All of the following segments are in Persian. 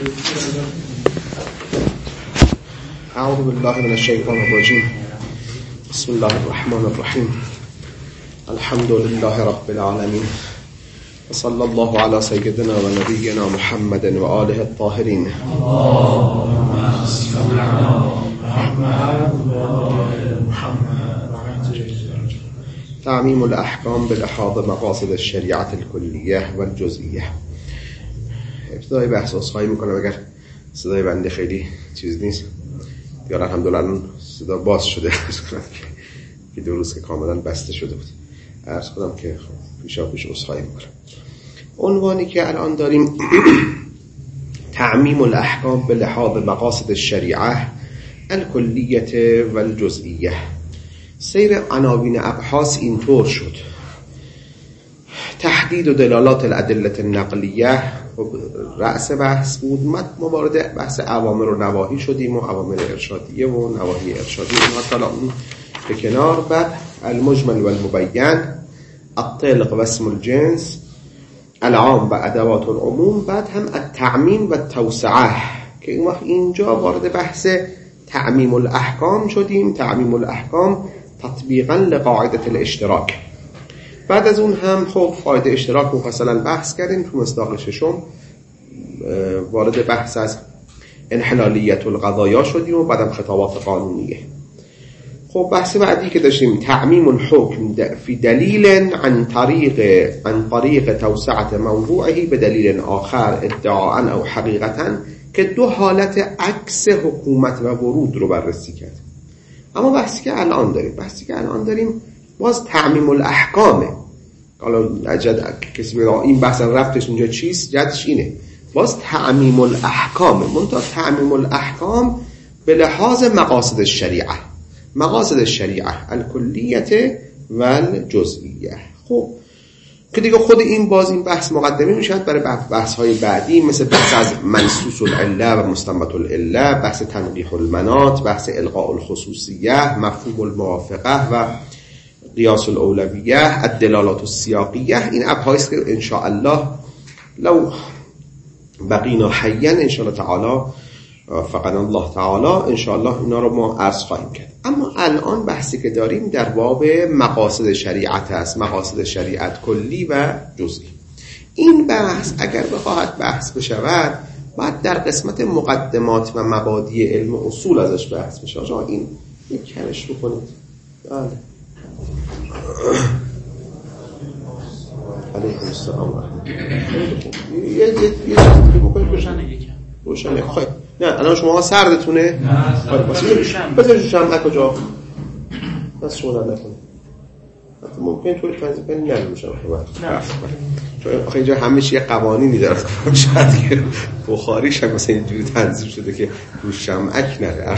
اعوذ بالله من الشیطان الرجیم. بسم الله الرحمن الرحیم. الحمد لله رب العالمین و صلی الله علی سیدنا و نبینا محمد و آله الطاهرین. اللهم صل علی محمد و آل محمد. تعمیم الاحکام بلحاظ مقاصد الشریعت الکلیه و الجزئیه. ابتدای بحث عذرخواهی میکنم اگر صدای بنده خیلی چیز نیست. دیگر الحمدلله صدا باز شده که دو روز که کاملا بسته شده بود. عرض کنم که پیش عذرخواهی میکنم. عنوانی که الان داریم تعمیم الاحکام بلحاظ مقاصد الشریعه الکلیه و الجزئیه. سیر عناوین ابحاث اینطور شد: تحدید و دلالات الادله النقلیه رأس بحث بود. ما وارد بحث اوامر و نواهی شدیم و اوامر ارشادیه و نواهی ارشادیه اینها تا اون به کنار. بعد المجمل و المبین، الطلق و اسم الجنس، العام و ادوات العموم، بعد هم التعمیم و التوسعه که اینجا وارد بحث تعمیم الاحکام شدیم. تعمیم الاحکام تطبیقا لقاعده الاشتراک. بعد از اون هم خب فایده اشتراک مفصلا بحث کردیم. تو مصداق ششم وارد بحث از انحلالیت القضایا شدیم و بعدم خطابات قانونیه. خب بحث بعدی که داشتیم تعمیم الحکم فی دلیل عن طریق توسعه موضوعه به دلیل آخر ادعاء او حقیقتا، که دو حالت عکس حکومت و ورود رو بررسی کرد. اما بحثی که الان داریم باز تعمیم الاحکامه. حالا کسی بگه این بحث رفتش اونجا چیست؟ جدش اینه، باز تعمیم الاحکامه. منتها تعمیم الاحکام به لحاظ مقاصد الشریعه الکلیه و الجزئیه. خب که دیگه خود این بحث مقدمه میشد برای بحث های بعدی، مثل بحث از منصوص العله و مستنبط العله، بحث تنقیح المناط، بحث الغاء الخصوصیه، مفهوم الموافقه و قیاس الاولویه، الدلالات السیاقیه. این ابحاث که ان شاء الله لو بقینا حیا ان شاء الله تعالی فقط الله تعالی ان شاء الله اینا رو ما عرض خواهیم کرد. اما الان بحثی که داریم در باب مقاصد شریعت است، مقاصد شریعت کلی و جزئی. این بحث اگر بخواهد بحث بشود بعد در قسمت مقدمات و مبادی علم و اصول ازش بحث بشه. آقا این یک کنش بکنید. بله. علیکم السلام و رحمت الله. یه چیزی بکنید روشنه. خب نه الان شما سردتونه؟ نه بذارید شمع کجا؟ بس شما نکنید. ممکن طور تنظیم کنید نمیشه. چون آخه اینجا همه چی قوانینی داره. شاید که بخاریش هم مثلا اینجوری تنظیم شده که رو شمعک نره.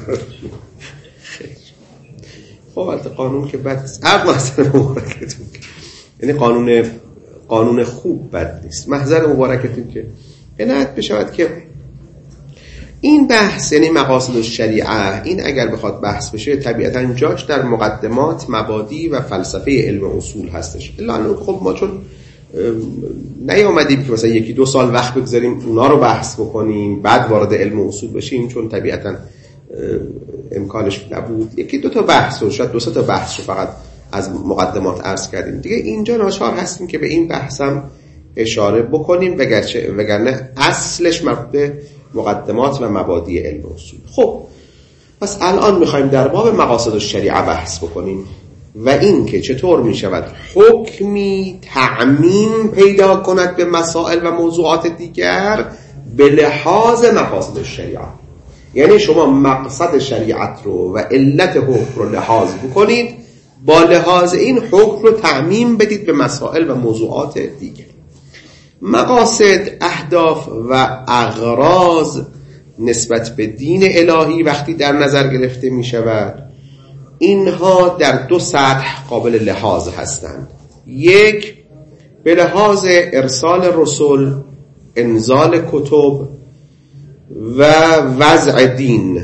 خب البته قانون که بد نیست. محضر مبارکتون، یعنی قانون خوب بد نیست. محضر مبارکتون که عنایت بشود که این بحث یعنی مقاصد الشریعه، این اگر بخواد بحث بشه طبیعتاً جاش در مقدمات، مبادی و فلسفه علم اصول هستش. الا خب ما چون نیامدیم که مثلا 1-2 سال وقت بگذاریم اونا رو بحث بکنیم بعد وارد علم اصول بشیم، چون طبیعتاً امکانش نبود. 1-2 تا بحث و شاید 2-3 تا بحث رو فقط از مقدمات عرض کردیم. دیگه اینجا ناچار هستیم که به این بحث هم اشاره بکنیم، وگرنه اصلش مربوط مقدمات و مبادی علم اصول. خب پس الان میخوایم در باب مقاصد الشریعه بحث بکنیم و این که چطور میشود حکمی تعمیم پیدا کند به مسائل و موضوعات دیگر به لحاظ مقاصد الشریعه. یعنی شما مقصد شریعت رو و علت حکم رو لحاظ بکنید، با لحاظ این حکم رو تعمیم بدید به مسائل و موضوعات دیگر. مقاصد، اهداف و اغراض نسبت به دین الهی وقتی در نظر گرفته می شود، اینها در 2 سطح قابل لحاظ هستند. یک، به لحاظ ارسال رسول، انزال کتب و وضع دین.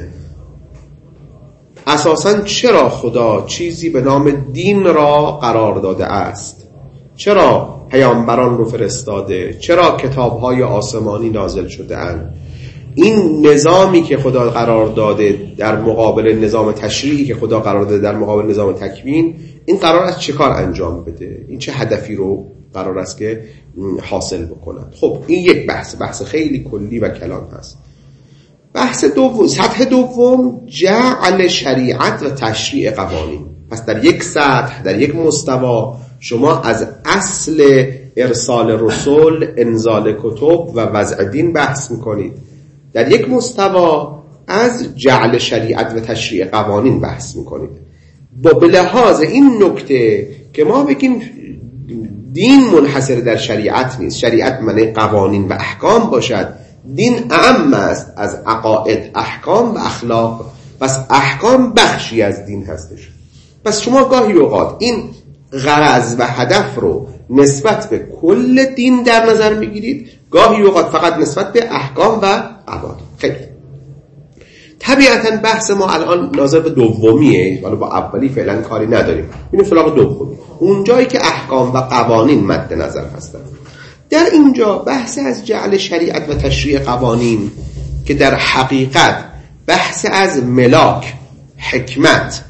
اساساً چرا خدا چیزی به نام دین را قرار داده است؟ چرا پیامبران رو فرستاده، چرا کتاب‌های آسمانی نازل شده اند. این نظامی که خدا قرار داده در مقابل نظام تشریعی که خدا قرار داده در مقابل نظام تکوین، این قرار است چه کار انجام بده، این چه هدفی رو قرار است که حاصل بکند. خب این یک بحث خیلی کلی و کلان هست. بحث دوم، سطح دوم، جعل شریعت و تشریع قوانین. پس در یک سطح، در یک مستوا، شما از اصل ارسال رسول، انزال کتب و وضع دین بحث میکنید. در یک مستوا از جعل شریعت و تشریع قوانین بحث میکنید. به لحاظ این نکته که ما بگیم دین منحصر در شریعت نیست، شریعت معنی قوانین و احکام باشد، دین اعم است از عقاید، احکام و اخلاق، پس احکام بخشی از دین هستش. پس شما گاهی اوقات این غرض و هدف رو نسبت به کل دین در نظر میگیرید، گاهی اوقات فقط نسبت به احکام و قوانین. خیلی طبیعتاً بحث ما الان ناظر به دومیه، ولی با اولی فعلا کاری نداریم، اینو سراغ دومی، اون جایی که احکام و قوانین مد نظر هستن. در اینجا بحث از جعل شریعت و تشریع قوانین که در حقیقت بحث از ملاک، حکمت،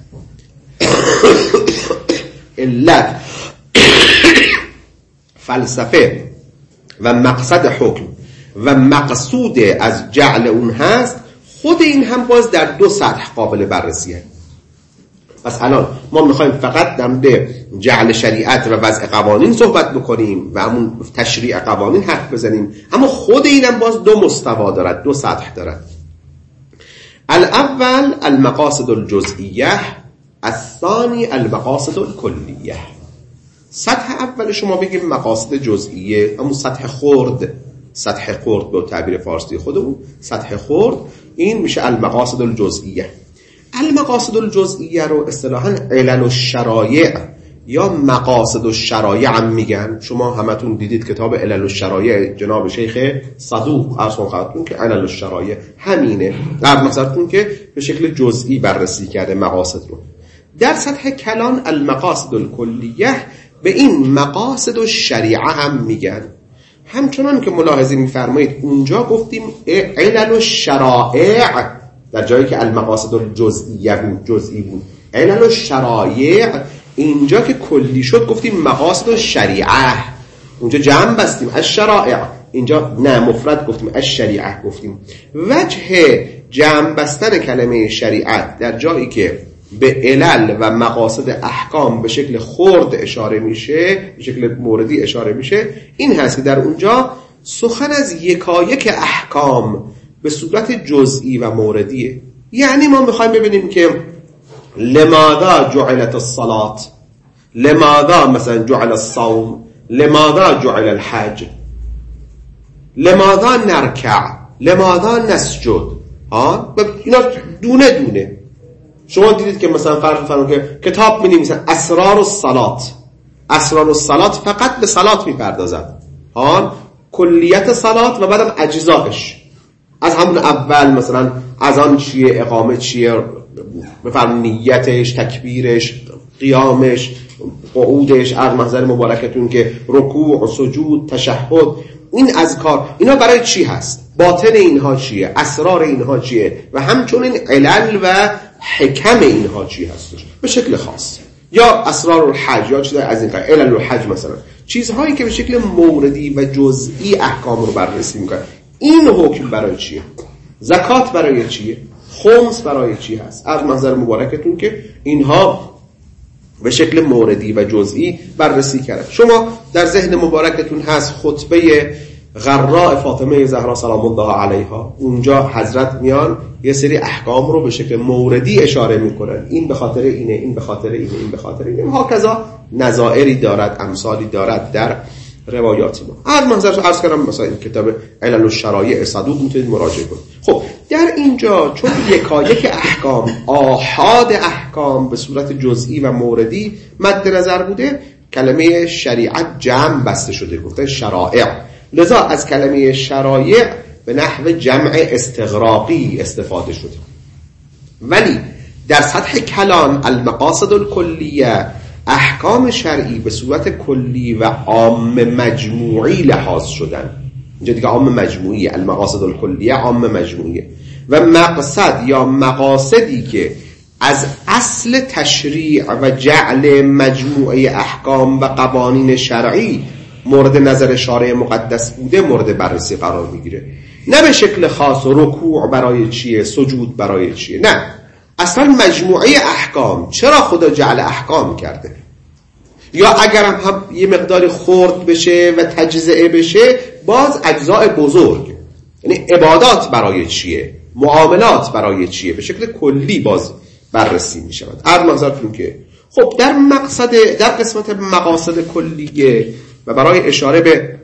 علت، فلسفه و مقصد حکم و مقصود از جعل اون هست، خود این هم باز در دو سطح قابل بررسیه. پس الان ما میخوایم فقط در مورد جعل شریعت و وضع قوانین صحبت بکنیم و همون تشریع قوانین حرف بزنیم، اما خود این هم باز دو مستوا دارد، دو سطح دارد. الاول المقاصد الجزئیه، الثانی المقاصد الکلیه. سطح اول شما بگیم مقاصد جزئیه، همون سطح خرد به تعبیر فارسی خودمون، سطح خرد، این میشه المقاصد الجزئیه. المقاصد الجزئیه رو اصطلاحاً علل الشرایع یا مقاصد الشرایع هم میگن. شما همتون دیدید کتاب علل الشرایع جناب شیخ صدوق ارسون خواهدتون که علل الشرایع همینه، در نظرتون که به شکل جزئی بررسی کرده مقاصد رو. در سطح کلان المقاصد الکلیه به این مقاصد الشریعه هم میگن. همچنان که ملاحظه میفرمایید اونجا گفتیم علل الشرائع، در جایی که المقاصد الجزئیه بود، جزئی بود، علل الشرایع اینجا که کلی شد گفتیم مقاصد الشریعه، اونجا جمع بستیم از شرائع، اینجا نه مفرد گفتیم از شریعه گفتیم. وجه جمع بستن کلمه شریعت در جایی که به علل و مقاصد احکام به شکل خرد اشاره میشه، به شکل موردی اشاره میشه، این هست که در اونجا سخن از یکایک احکام به صورت جزئی و موردیه. یعنی ما میخوایم ببینیم که لماذا جعلت الصلاة، لماذا مثلا جعل الصوم، لماذا جعل الحج، لماذا نرکع، لماذا نسجد. اینا دونه دونه. شما دیدید که مثلا فرض فرمون که کتاب می‌نویسن اسرار الصلاة، اسرار الصلاة فقط به صلات میپردازد، کلیت صلات و بعدم اجزایش، از همون اول مثلا اذان چیه، اقامه چیه، بفرمون نیتش، تکبیرش، قیامش، قعودش، از محضر مبارکتون که رکوع، سجود، تشهد، این اذکار، اینا برای چی هست، باطن اینها چیه، اسرار اینها چیه و همچنین علل و حکم اینها چی هستش به شکل خاص. یا اسرار الحج یا چیز از این قبیل، علل الحج مثلا، چیزهایی که به شکل موردی و جزئی احکام رو بررسی میکنن. این حکم برای چیه، زکات برای چیه، خمس برای چی هست، از محضر مبارکتون که اینها به شکل موردی و جزئی بررسی کردن. شما در ذهن مبارکتون هست خطبه غراء فاطمه زهرا سلام الله علیها، اونجا حضرت میان یه سری احکام رو به شکل موردی اشاره میکنن، این به خاطر اینه، این به خاطر اینه، این به خاطر اینه، هاکذا نظائری دارد، امثالی دارد در روایات ما. از منظر عرض کردم مثلا این کتاب علل الشرایع صدوق میتونید مراجعه کنید. خب در اینجا چون یکایک احکام، آحاد احکام به صورت جزئی و موردی مد نظر بوده، کلمه شریعت جمع بسته شده، گفته شرائع، لذا از کلمه شرایع به نحو جمع استغراقی استفاده شده. ولی در سطح کلام المقاصد الکلیه احکام شرعی به صورت کلی و عام مجموعی لحاظ شدن. اینجا دیگه عام مجموعی، المقاصد الکلیه عام مجموعیه، و مقصد یا مقاصدی که از اصل تشریع و جعل مجموعه احکام و قوانین شرعی مورد نظر شارع مقدس بوده مورد بررسی قرار میگیره. نه به شکل خاص رکوع برای چیه، سجود برای چیه، نه، اصلا مجموعه احکام چرا خدا جعل احکام کرده، یا اگر هم یه مقداری خرد بشه و تجزئه بشه باز اجزاء بزرگ، یعنی عبادات برای چیه، معاملات برای چیه، به شکل کلی باز بررسی می شود. عرض منظرتون که خب در قسمت مقاصد کلیه و برای اشاره به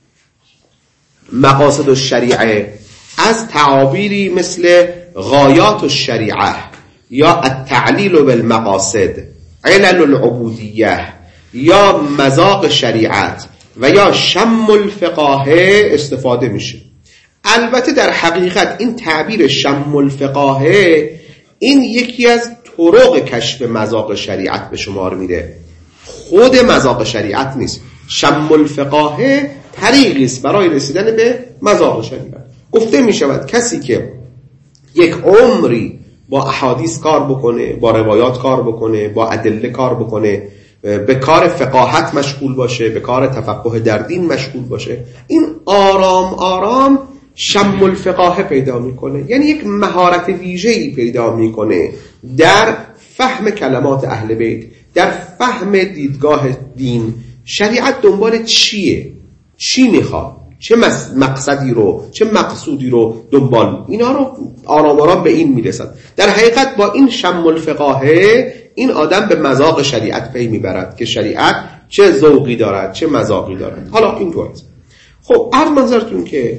مقاصد الشریعه از تعابیری مثل غایات الشریعه یا التعلیل بالمقاصد، علل العبودیه یا مذاق شریعت و یا شم الفقاهه استفاده میشه. البته در حقیقت این تعبیر شم الفقاهه این یکی از طرق کشف مذاق شریعت به شمار میره، خود مذاق شریعت نیست. شم الفقاهه طریقی است برای رسیدن به مذاق شریعت. گفته میشود کسی که یک عمری با احادیث کار بکنه، با روایات کار بکنه، با ادله کار بکنه، به کار فقاهت مشغول باشه، به کار تفقه در دین مشغول باشه، این آرام آرام شم الفقاهه پیدا میکنه، یعنی یک مهارت ویژه‌ای پیدا میکنه در فهم کلمات اهل بیت، در فهم دیدگاه دین، شریعت دنبال چیه، چی میخواد، چه مقصدی رو، چه مقصودی رو دنبال، اینا رو آرام آرام به این میرسد. در حقیقت با این شم الفقاهه این آدم به مذاق شریعت پی میبرد که شریعت چه ذوقی دارد، چه مذاقی دارد. حالا این طور است. خب عرض منظرتون که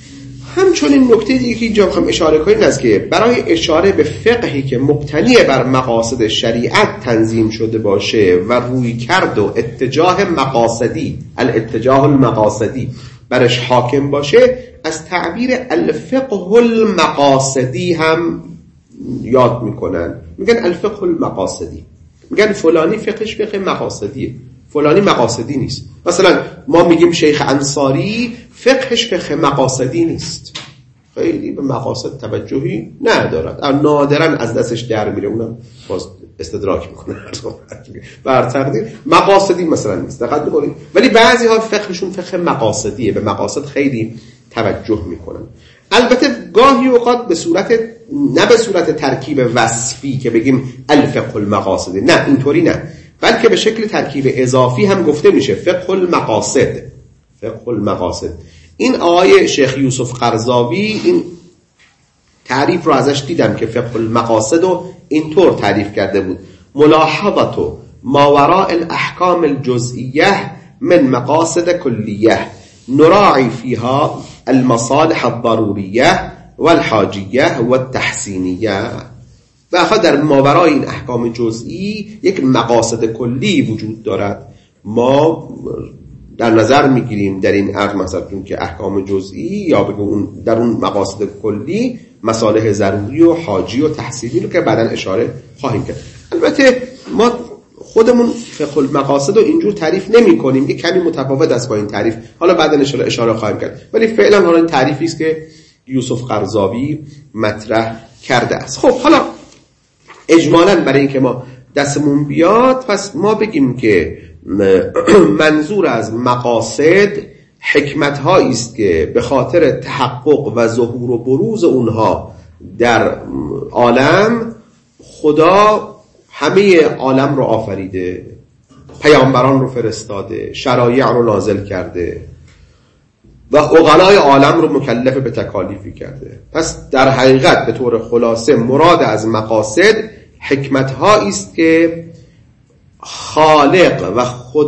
همچنین نکته دیگه که اینجا میخوام اشاره کنیم این است که برای اشاره به فقهی که مبتنی بر مقاصد شریعت تنظیم شده باشه و روی کرد و اتجاه مقاصدی، الاتجاه المقاصدی برش حاکم باشه، از تعبیر الفقه المقاصدی هم یاد میکنن. میگن الفقه المقاصدی، میگن فلانی فقهش فقه مقاصدیه، فلانی مقاصدی نیست. مثلا ما میگیم شیخ انصاری فقهش فقه مقاصدی نیست، خیلی به مقاصد توجهی ندارد، نادرا از دستش در میره، اونم باز استدراک میکنه بر تقدیر مقاصدی مثلا نیست، دقت بکنید. ولی بعضی ها فقهشون فقه مقاصدیه، به مقاصد خیلی توجه میکنن. البته گاهی اوقات به صورت، نه به صورت ترکیب وصفی که بگیم الفقه المقاصدی، نه اینطوری نه، بلکه به شکل ترکیب اضافی هم گفته میشه فقه المقاصد. فقه المقاصد این آقای شیخ یوسف قرضاوی این تعریف رو ازش دیدم که فقه المقاصد رو اینطور تعریف کرده بود: ملاحظت ما وراء الاحکام الجزئیه من مقاصد کلیه نراعی فیها المصالح الضروریه والحاجیه والتحسینیه. و در ماورای این احکام جزئی یک مقاصد کلی وجود دارد. ما در نظر میگیریم در این عرض مثلا که احکام جزئی یا بگم در اون مقاصد کلی مصالح ضروری و حاجی و تحسینی رو که بعداً اشاره خواهیم کرد. البته ما خودمون فقه المقاصد رو اینجور تعریف نمی کنیم، یک کمی متفاوت است با این تعریف، حالا بعداً اشاره خواهیم کرد، ولی فعلا حالا این تعریفی است که یوسف قرضاوی مطرح کرده است. خب حالا اجمالاً برای اینکه ما دستمون بیاد، پس ما بگیم که منظور از مقاصد حکمت هایی است که به خاطر تحقق و ظهور و بروز اونها در عالم خدا همه عالم رو آفریده، پیامبران رو فرستاده، شرایع رو نازل کرده و عقلای عالم رو مکلف به تکالیفی کرده. پس در حقیقت به طور خلاصه مراد از مقاصد حکمت هایی است که خالق و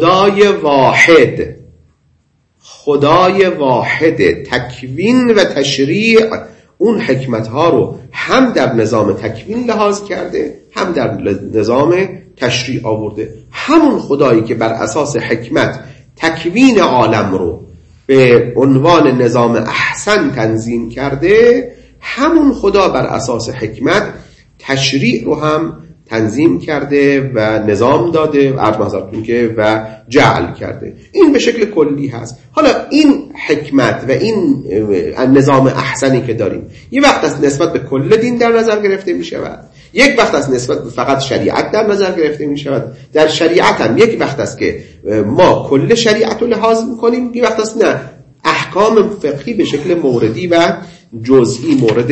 خدای واحد تکوین و تشریع اون حکمت ها رو هم در نظام تکوین لحاظ کرده، هم در نظام تشریع آورده. همون خدایی که بر اساس حکمت تکوین عالم رو به عنوان نظام احسن تنظیم کرده، همون خدا بر اساس حکمت تشریع رو هم تنظیم کرده و نظام داده و جعل کرده. این به شکل کلی هست. حالا این حکمت و این نظام احسنی که داریم یک وقت از نسبت به کل دین در نظر گرفته می شود، یک وقت از نسبت به فقط شریعت در نظر گرفته می شود. در شریعت هم یک وقت است که ما کل شریعت رو لحاظ می کنیم، یک وقت است نه، احکام فقهی به شکل موردی و جزئی مورد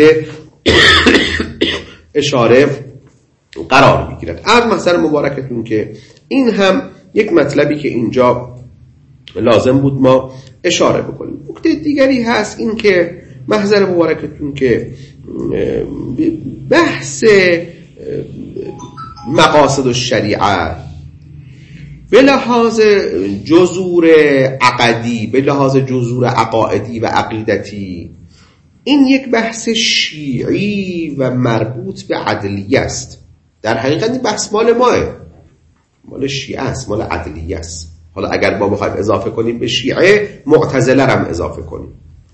اشاره قرار میگیرد. از محضر مبارکتون که این هم یک مطلبی که اینجا لازم بود ما اشاره بکنیم. نکته دیگری هست این که محضر مبارکتون که بحث مقاصد الشریعه به لحاظ جذور عقدی، به لحاظ جذور عقائدی و عقیدتی، این یک بحث شیعی و مربوط به عدلیه است. در حقیقت این بحث مال ماه، مال شیعه است، مال عدلیه است. حالا اگر ما بخوایم اضافه کنیم به شیعه، معتزله هم اضافه کنیم.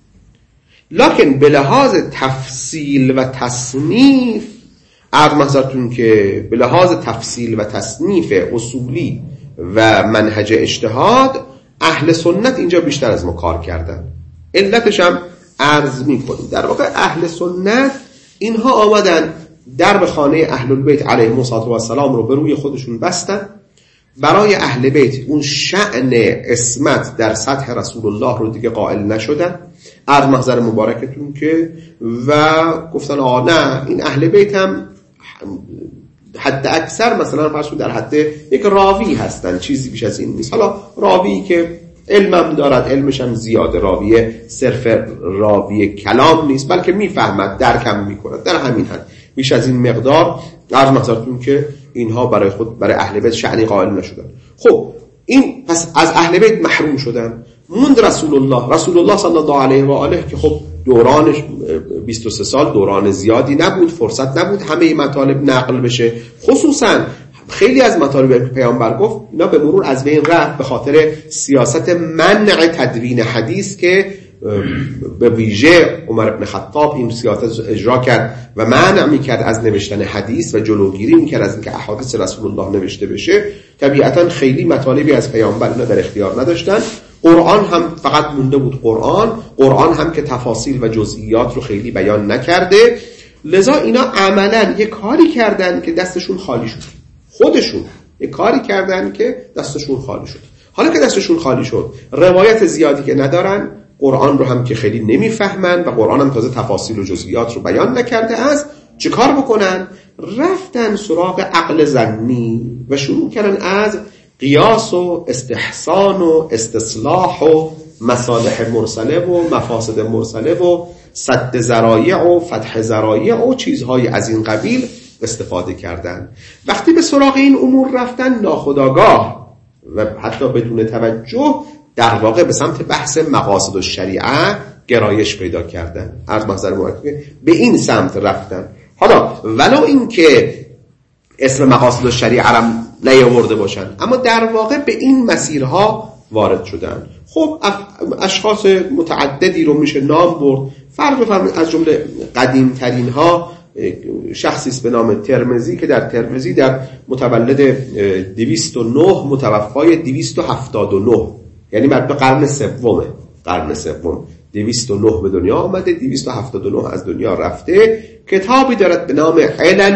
لکن به لحاظ تفصیل و تصنیف، عرض محضرتون که به لحاظ تفصیل و تصنیف اصولی و منهج اجتهاد، اهل سنت اینجا بیشتر از ما کار کردن. علتش هم عرض میکنیم. در واقع اهل سنت اینها آمدن درب خانه اهل البیت علیهم السلام رو به روی خودشون بستن، برای اهل بیت اون شأن عصمت در سطح رسول الله رو دیگه قائل نشدن، عرض محضر مبارکتون که، و گفتن نه، این اهل بیت هم حد اکثر مثلا فرض در حد یک راوی هستن، چیزی بیش از این نیست. حالا راوی که علمم دارد، علمش هم زیاده، راوی صرف راوی کلام نیست بلکه میفهمد، درکم میکند، در همین حد، بیش از این مقدار. عرض محضرتون که اینها برای اهل بیت شأنی قائل نشدن. خب این پس از اهل بیت محروم شدن، موند رسول الله صلی الله علیه و آله که خب دورانش 23 سال دوران زیادی نبود، فرصت نبود همه مطالب نقل بشه. خصوصا خیلی از مطالب پیامبر گفت اینا به مرور از بین رفت به خاطر سیاست منع تدوین حدیث که به ویژه عمر بن خطاب این سیاست اجرا کرد و منع میکرد از نوشتن حدیث و جلوگیری میکرد از اینکه احادیث رسول الله نوشته بشه. طبیعتا خیلی مطالبی از پیامبر اینا در اختیار نداشتن. قرآن هم فقط مونده بود قرآن هم که تفاصیل و جزئیات رو خیلی بیان نکرده، لذا اینا عملا یک کاری کردن که دستشون خالی شد. خودشون یک کاری کردن که دستشون خالی شد. حالا که دستشون خالی شد، روایت زیادی که ندارن، قرآن رو هم که خیلی نمیفهمن و قرآن هم تازه تفاصیل و جزئیات رو بیان نکرده است، چه کار بکنن؟ رفتن سراغ عقل ظنی و شروع کردن از قیاس و استحسان و استصلاح و مصالح مرسله و مفاسد مرسله و سد ذرایع و فتح ذرایع و چیزهای از این قبیل استفاده کردن. وقتی به سراغ این امور رفتن، ناخودآگاه و حتی بدون توجه در واقع به سمت بحث مقاصد الشریعه گرایش پیدا کردن. عرض محضر مبارکتون به این سمت رفتن. حالا ولو این که اسم مقاصد الشریعه را نیاورده باشن، اما در واقع به این مسیرها وارد شدن. خب اشخاص متعددی رو میشه نام برد. فرض بفرمایید از جمله قدیم ترین ها شخصی است به نام ترمذی که در ترمذی در متولد 209 متوفای 279، یعنی بعد به قرن سوم 209 به دنیا آمده، 279 از دنیا رفته. کتابی دارد به نام علل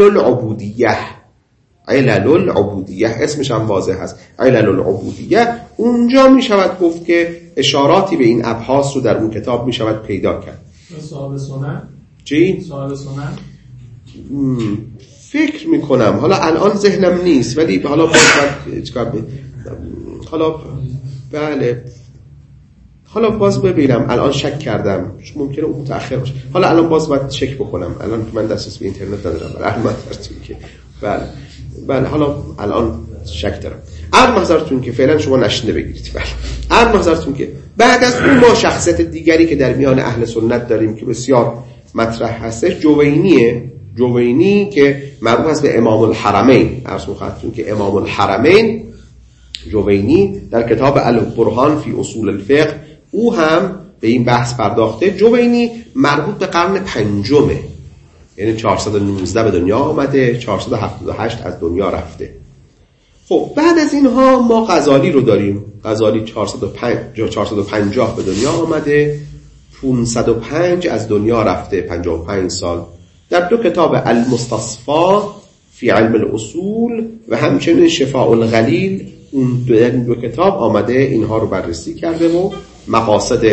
العبودیه، اسمش هم واضح هست، علل العبودیه. اونجا می شود گفت که اشاراتی به این ابحاث رو در اون کتاب می شود پیدا کرد. صاحب سنن؟ چی؟ صاحب سنن؟ فکر می کنم، حالا الان ذهنم نیست، ولی حالا حالا باز ببینم. الان شک کردم، ممکنه اون متأخر باشه. حالا الان باز باید چک بکنم، الان که من دسترسی به اینترنت ندارم. بله حالا الان شک دارم. عرض محضرتون که فعلا شما نشنده بگیرید. بله عرض محضرتون که بعد از اون ما شخصیت دیگری که در میان اهل سنت داریم که بسیار مطرح هستش، جوینی که معروف است به امام الحرمین. عرض محضرتون که امام الحرمین جوینی در کتاب البرهان فی اصول الفقه او هم به این بحث پرداخته. جوینی مربوط به قرن پنجمه. یعنی 419 به دنیا آمده، 478 از دنیا رفته. خب بعد از اینها ما غزالی رو داریم. غزالی 450 به دنیا آمده، 505 از دنیا رفته، 55 سال. در دو کتاب المستصفا فی علم الاصول و همچنین شفاء الغلیل، اون دو کتاب آمده اینها رو بررسی کرده و مقاصد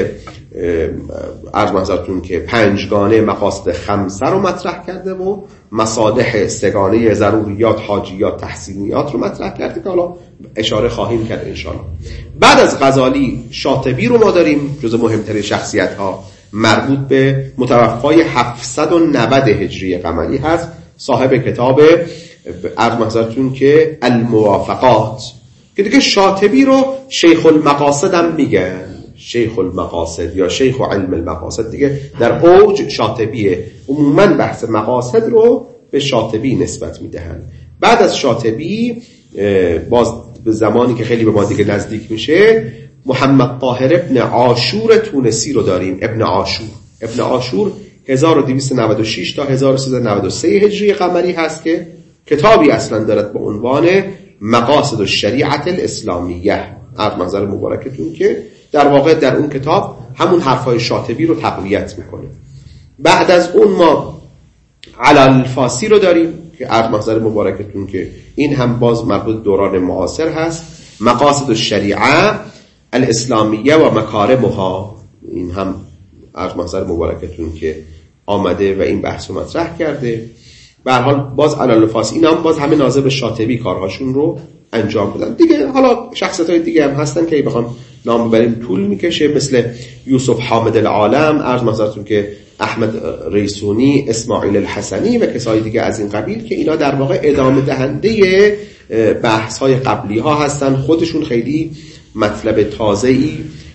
عرض محضرتون که 5گانه مقاصد 5 رو مطرح کرده و مصالح 3گانه ضروریات، حاجیات، تحسینیات رو مطرح کرده که حالا اشاره خواهیم کرد انشاءالله. بعد از غزالی شاطبی رو ما داریم، جز مهمترین شخصیت ها، مربوط به متوفای 790 هجری قمری هست، صاحب کتاب عرض محضرتون که الموافقات، که دیگه شاطبی رو شیخ المقاصد هم میگن، شیخ المقاصد یا شیخ علم المقاصد، دیگه در اوج شاطبیه. عموما بحث مقاصد رو به شاطبی نسبت میدهن. بعد از شاطبی باز به زمانی که خیلی به ما دیگه نزدیک میشه، محمد طاهر ابن عاشور تونسی رو داریم. ابن عاشور 1296 تا 1393 هجری قمری هست که کتابی اصلا دارد به عنوان مقاصد الشریعت الاسلامیه. عرض منظر مبارکتون که در واقع در اون کتاب همون حرفای شاطبی رو تقویت میکنه. بعد از اون ما علال الفاسی رو داریم که عرض منظر مبارکتون که این هم باز مربوط دوران معاصر هست، مقاصد الشریعه الاسلامیه و مکارمها. این هم عرض منظر مبارکتون که آمده و این بحث رو مطرح کرده. به هر حال باز علال الفاسی این هم باز همه ناظر به شاطبی کارهاشون رو انجام بدن. دیگه حالا شخصیت‌های دیگه هم هستن که بخوام نام ببریم طول میکشه، مثل یوسف حامد العالم، عرض محضرتون که احمد ریسونی، اسماعیل الحسنی و کسای دیگه از این قبیل، که اینا در واقع ادامه دهنده بحث‌های قبلی ها هستن. خودشون خیلی مطلب تازه‌ای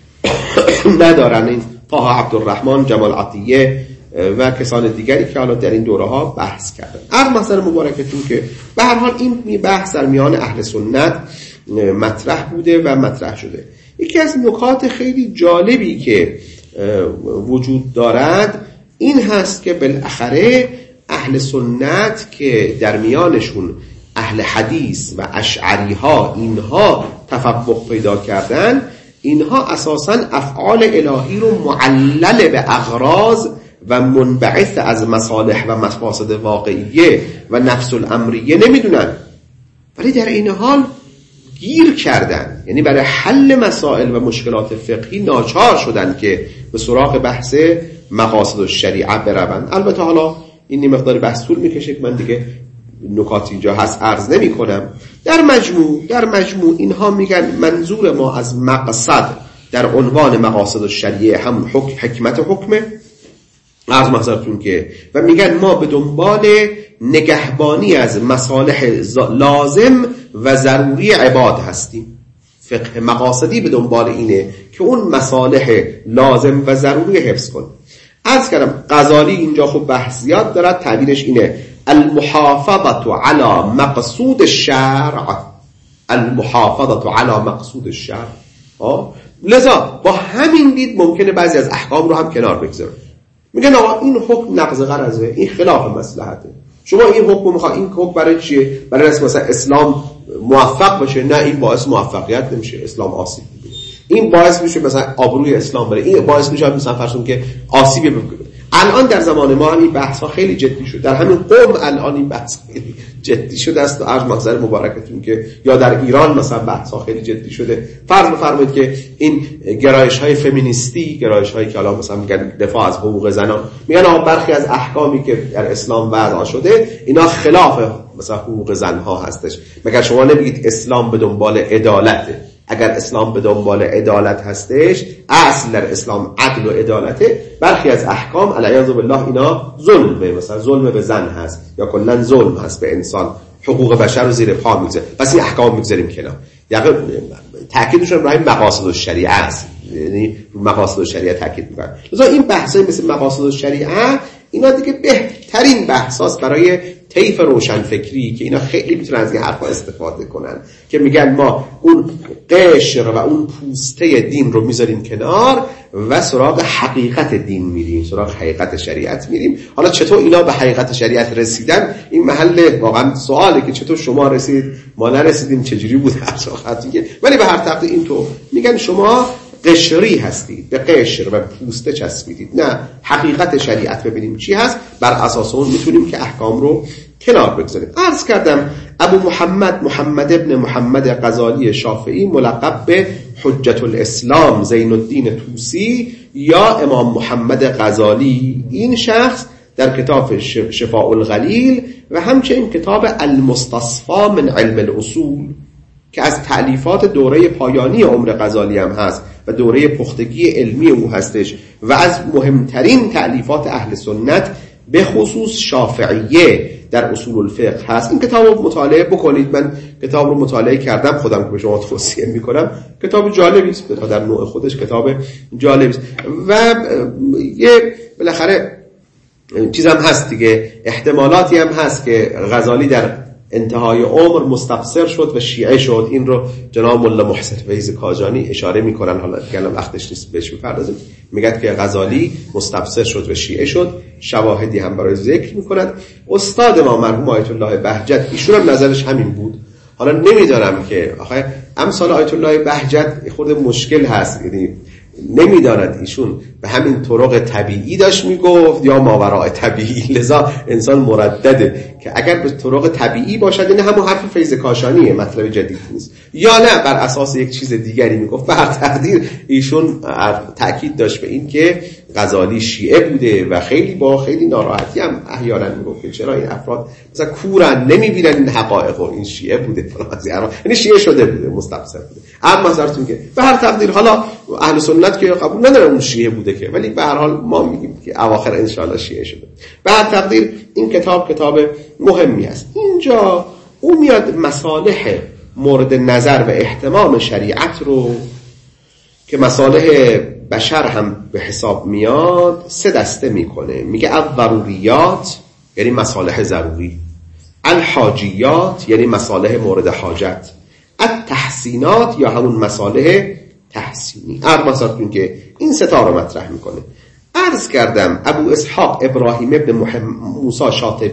ندارن. این طه عبدالرحمن، جمال عطیه و کسان دیگری که حالا در این دوره ها بحث کردن. عرض محضر مبارکتون که به هر حال این بحث در میان اهل سنت مطرح بوده و مطرح شده. یکی از نکات خیلی جالبی که وجود دارد این هست که بالاخره اهل سنت که در میانشون اهل حدیث و اشعری ها اینها تفوق پیدا کردن، اینها اساساً افعال الهی رو معلل به اغراض و منبعث از مصالح و مفاسد واقعیه و نفس الامریه نمیدونن، ولی در این حال گیر کردن. یعنی برای حل مسائل و مشکلات فقهی ناچار شدن که به سراغ بحث مقاصد الشریعه بروند. البته حالا این مقدار بحث طول میکشه که من دیگه نکات اینجا هست عرض نمی کنم. در مجموع اینها میگن منظور ما از مقصد در عنوان مقاصد الشریعه هم حکمت حکمه، عرض محضرتون که، و میگن ما به دنبال نگهبانی از مصالح لازم و ضروری عباد هستیم. فقه مقاصدی به دنبال اینه که اون مصالح لازم و ضروری حفظ کنه. عرض کردم غزالی اینجا خب بحث زیاد دارد، تعبیرش اینه المحافظة على مقصود الشرع. المحافظة على مقصود الشرع. لذا با همین دید ممکنه بعضی از احکام رو هم کنار بگذارن. میگن آقا این حکم نقض غرضه، این خلاف مصلحته، شما این حکم میخواد، این حکم برای چیه؟ برای رسم مثلا اسلام موفق بشه؟ نه، این باعث موفقیت نمیشه، اسلام آسیب میبینه. این باعث میشه مثلا آبروی اسلام بره، این باعث میشه مثلا فرض که آسیب ببینه. الان در زمان ما هم این بحث ها خیلی جدی شد، در همین قوم الان این بحث خیلی جدی شده است. عرض محضر مبارکتون که یا در ایران مثلا بحث ها خیلی جدی شده. فرض بفرمایید که این گرایش های فمینیستی، گرایش هایی که الان مثلا میگن دفاع از حقوق زنان، میگن برخی از احکامی که در اسلام وضع شده اینا خلاف مثلا حقوق زن ها هستش. مگر شما نمیگید اسلام به دنبال عدالته؟ اگر اسلام به دنبال عدالت هستش، اصل در اسلام عدل و عدالته، برخی از احکام علیاذ بالله اینا ظلمه، مثلا ظلم به زن هست یا کلا ظلم هست به انسان، حقوق بشر رو زیر پا میگذاره، پس این احکام میگذاریم کنار. یعنی تاکیدشون روی مقاصد الشریعه است، یعنی مقاصد الشریعه تاکید میکنن. لذا این بحثای مثل مقاصد الشریعه اینا دیگه بهترین بحثاست برای طیف روشنفکری که اینا خیلی میتونن از این حرفا استفاده کنن که میگن ما اون قشر و اون پوسته دین رو میذاریم کنار و سراغ حقیقت دین میریم، سراغ حقیقت شریعت میریم. حالا چطور اینا به حقیقت شریعت رسیدن این محل واقعا سواله که چطور شما رسیدید ما نرسیدیم، چجوری بود هر صحبتیه. ولی به هر تقدیر اینطور میگن شما قشری هستید، به قشر و پوسته چسبیدید، نه حقیقت شریعت ببینیم چی هست، بر اساس اون میتونیم که احکام رو کنار بگذاریم. عرض کردم ابو محمد ابن محمد غزالی شافعی ملقب به حجت الاسلام زین الدین طوسی یا امام محمد غزالی، این شخص در کتاب شفاء الغلیل و همچنین کتاب المستصفى من علم الاصول که از تألیفات دوره پایانی عمر غزالی هم هست و دوره پختگی علمی او هستش و از مهمترین تألیفات اهل سنت به خصوص شافعیه در اصول الفقه هست. این کتاب رو مطالعه بکنید. من کتاب رو مطالعه کردم خودم که به شما توصیه میکنم. کتاب جالبی است، در نوع خودش کتاب جالبی است و یه بالاخره چیز هم هست دیگه، احتمالاتی هم هست که غزالی در انتهای عمر مستبصر شد و شیعه شد. این رو جناب ملا محسن فیض کاجانی اشاره میکنن، حالا دیگه وقتش نیست بهش بپردازیم. میگه که غزالی مستبصر شد و شیعه شد، شواهدی هم برای ذکر میکند. استاد ما مرحوم آیت الله بهجت ایشون هم نظرش همین بود. حالا نمیدانم که آخه امثال آیت الله بهجت خود مشکل هست، یعنی نمیداند ایشون به همین طرق طبیعی داشت میگفت یا ماوراء طبیعی، لذا انسان مردده که اگر به طرق طبیعی باشد این همون حرف فیض کاشانیه، مطلب جدید نیست، یا نه بر اساس یک چیز دیگری میگفت. به هر تقدیر ایشون تأکید داشت به این که غزالی شیعه بوده و خیلی ناراحتی هم احیانا میگفت که چرا این افراد مثلا کورن نمیبینن این حقایق و این شیعه بوده یعنی شیعه شده بوده، مستبصر بوده. اما نظرتون که به هر تقدیر حالا اهل سنت که قبول ندارن اون شیعه بوده که، ولی به هر حال ما میگیم که اواخر ان شاء الله شیعه شده. به هر تقدیر این کتاب مهمی است. اینجا او میاد مصالح مورد نظر و اهتمام شریعت رو که مصالح بشر هم به حساب میاد 3 دسته میکنه. میگه الضروریات یعنی مصالح ضروری، الحاجیات یعنی مصالح مورد حاجت، التحسینات یا همون مصالح تحسینی. مثلا که این 3 تا رو مطرح میکنه. عرض کردم ابو اسحاق ابراهیم ابن موسی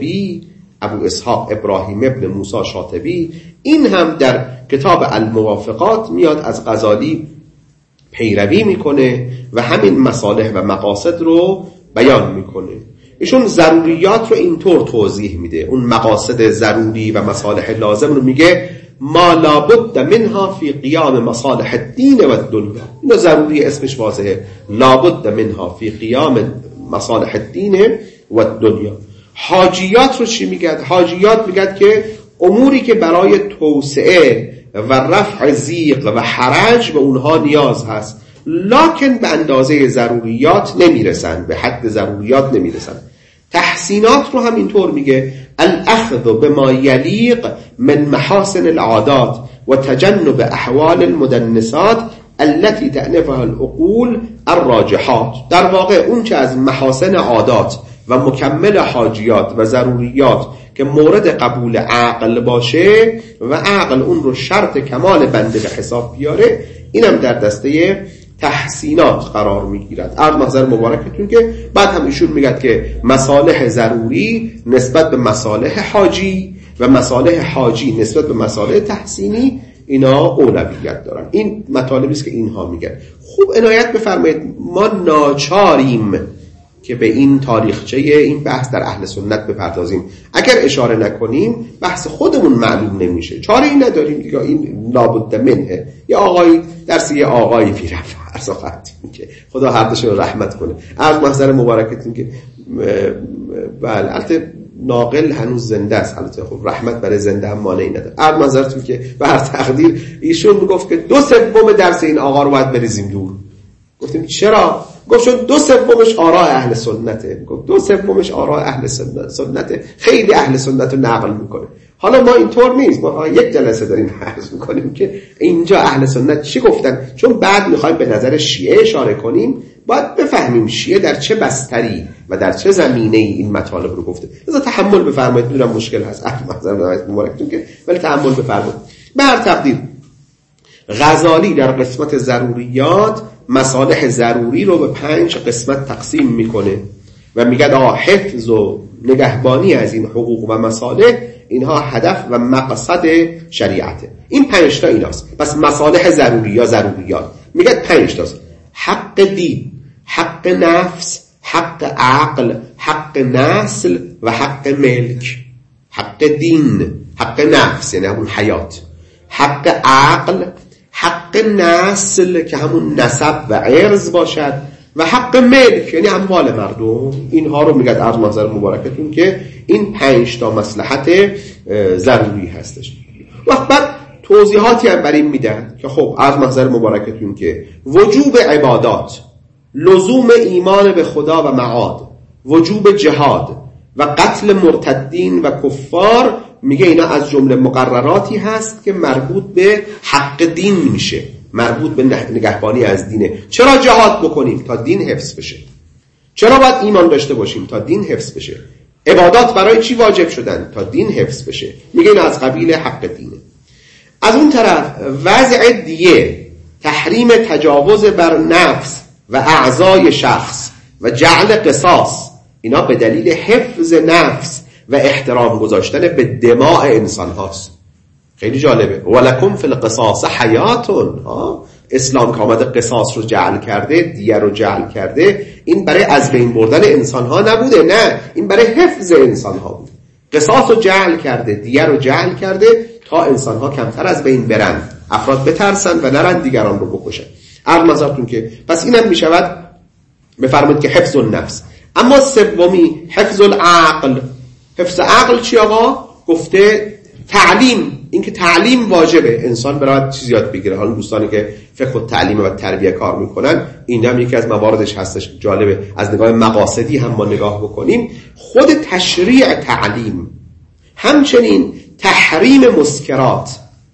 شاطبی این هم در کتاب الموافقات میاد از غزالی پیروی میکنه و همین مصالح و مقاصد رو بیان میکنه. ایشون ضروریات رو اینطور توضیح میده، اون مقاصد ضروری و مصالح لازم رو میگه ما لابد منها فی قیام مصالح الدین و الدنیا. اینو ضروری اسمش واضحه، لابد منها فی قیام مصالح الدین و الدنیا. حاجیات رو چی میگه؟ حاجیات میگه که اموری که برای توسعه و رفع ضیق و حرج به اونها نیاز هست لکن به اندازه ضروریات نمیرسن، به حد ضروریات نمیرسن. تحسینات رو هم اینطور میگه الاخذ بما یلیق من محاسن العادات و تجنب احوال المدنسات التي تأنفها العقول الراجحات. در واقع اون چه از محاسن عادات و مکمل حاجیات و ضروریات که مورد قبول عقل باشه و عقل اون رو شرط کمال بنده به حساب بیاره، اینم در دسته تحسینات قرار میگیرد. از نظر مبارکتون که بعد هم ایشون میگه که مصالح ضروری نسبت به مصالح حاجی و مصالح حاجی نسبت به مصالح تحسینی اینا اولویت دارن. این مطالبی است که اینها میگن. خوب عنایت بفرمایید، ما ناچاریم که به این تاریخچه این بحث در اهل سنت بپردازیم. اگر اشاره نکنیم بحث خودمون معلوم نمیشه، چاره ای نداریم دیگه. این لابد منه. یه آقایی درسی یه آقایی میرفت ارزاقت که خدا هر دوشون رو رحمت کنه. از محضر مبارکتون که بله البته ناقل هنوز زنده است، البته خب رحمت برای زنده هم مانعی نداره. از محضرتون که به هر تقدیر ایشون میگفت که 2/3 درس این آقا رو باید بریزیم دور. گفتیم چرا؟ گفت چون 2/3 آراء اهل سنته، گفت 2/3 آراء اهل سنته، خیلی اهل سنت رو نقل میکنه. حالا ما اینطور نیست، ما یک جلسه داریم عرض میکنیم که اینجا اهل سنت چی گفتن، چون بعد میخوایم به نظر شیعه اشاره کنیم، باید بفهمیم شیعه در چه بستری و در چه زمینه‌ای این مطالب رو گفته. لذا تحمل بفرمایید، میدونم مشکل هست اهل مبارکتون که، ولی تحمل بفرمایید. به هر تقدیر غزالی در قسمت ضروریات مصالح ضروری رو به 5 قسمت تقسیم میکنه و میگه حفظ و نگهبانی از این حقوق و مصالح اینها هدف و مقصد شریعته. این 5 تا ایناست. پس مصالح ضروری یا ضروریات میگه 5 تاست: حق دین، حق نفس، حق عقل، حق نسل و حق ملک. حق دین، حق نفس یعنی همون حیات، حق عقل، حق نسل که همون نسب و عرض باشد و حق ملک یعنی اموال مردم. اینها رو میگه عرض محضر مبارکتون که این 5 تا مصلحت ضروری هستش. وقت بعد توضیحاتی هم بر این میدن که خب عرض محضر مبارکتون که وجوب عبادات، لزوم ایمان به خدا و معاد، وجوب جهاد و قتل مرتدین و کفار، میگه اینا از جمله مقرراتی هست که مربوط به حق دین میشه، مربوط به نگهبانی از دینه. چرا جهاد بکنیم؟ تا دین حفظ بشه. چرا باید ایمان داشته باشیم؟ تا دین حفظ بشه. عبادات برای چی واجب شدن؟ تا دین حفظ بشه. میگه این از قبیل حق دینه. از اون طرف وضع دیه، تحریم تجاوز بر نفس و اعضای شخص و جعل قصاص، اینا به دلیل حفظ نفس و احترام گذاشتن به دماء انسان هاست. خیلی جالبه. ولکم فی القصاص حیاتون. اسلام که آمده قصاص رو جعل کرده، دیه رو جعل کرده، این برای از بین بردن انسان ها نبوده، نه، این برای حفظ انسان ها بود. قصاص رو جعل کرده، دیه رو جعل کرده تا انسان ها کمتر از بین برن، افراد بترسن و نرن دیگران رو بکشن. عرض نظرتون که پس اینم میشود بفرمایید که حفظ النفس. اما سومی حفظ العقل. حفظ عقل چی آقا؟ گفته تعلیم. این که تعلیم واجبه، انسان برای چیز یاد بگیره. حالا دوستانی که فقه و تعلیم و تربیه کار میکنن، این هم یکی از مواردش هستش. جالبه از نگاه مقاصدی هم ما نگاه بکنیم. خود تشریع تعلیم، همچنین تحریم مسکرات،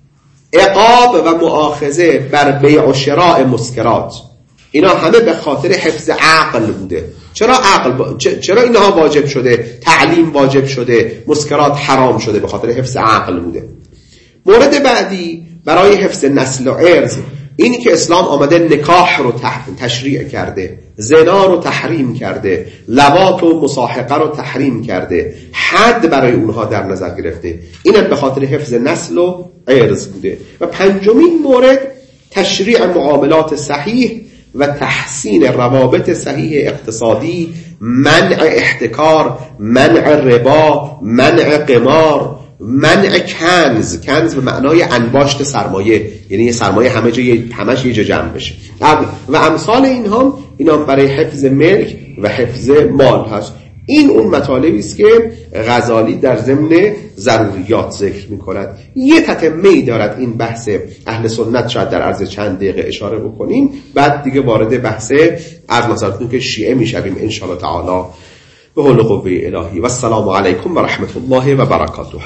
عقاب و مؤاخذه بر بیع و شراء مسکرات، اینا همه به خاطر حفظ عقل بوده. چرا عقل چرا اینها واجب شده؟ تعلیم واجب شده، مسکرات حرام شده، به خاطر حفظ عقل بوده. مورد بعدی برای حفظ نسل و عرض، اینی که اسلام آمده نکاح رو تشریع کرده، زنا رو تحریم کرده، لواط و مصاحقه رو تحریم کرده، حد برای اونها در نظر گرفته. اینم به خاطر حفظ نسل و عرض بوده. و پنجمین مورد تشریع معاملات صحیح و تحسین روابط صحیح اقتصادی، منع احتکار، منع ربا، منع قمار، منع کنز. کنز به معنای انباشت سرمایه، یعنی سرمایه همش یه جا جمع بشه و امثال اینا برای حفظ ملک و حفظ مال هست. این اون مطالبی است که غزالی در ضمن ضروریات ذکر می‌کند. یه تتمه‌ای دارد این بحث اهل سنت، شاید در عرض چند دقیقه اشاره بکنیم، بعد دیگه وارد بحث عرض نظرتون که شیعه میشویم ان شاء الله تعالی به حول قوه الهی. و السلام علیکم و رحمت الله و برکاته.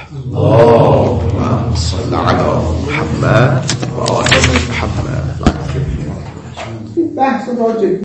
اللهم صل علی محمد و آل محمد. بحث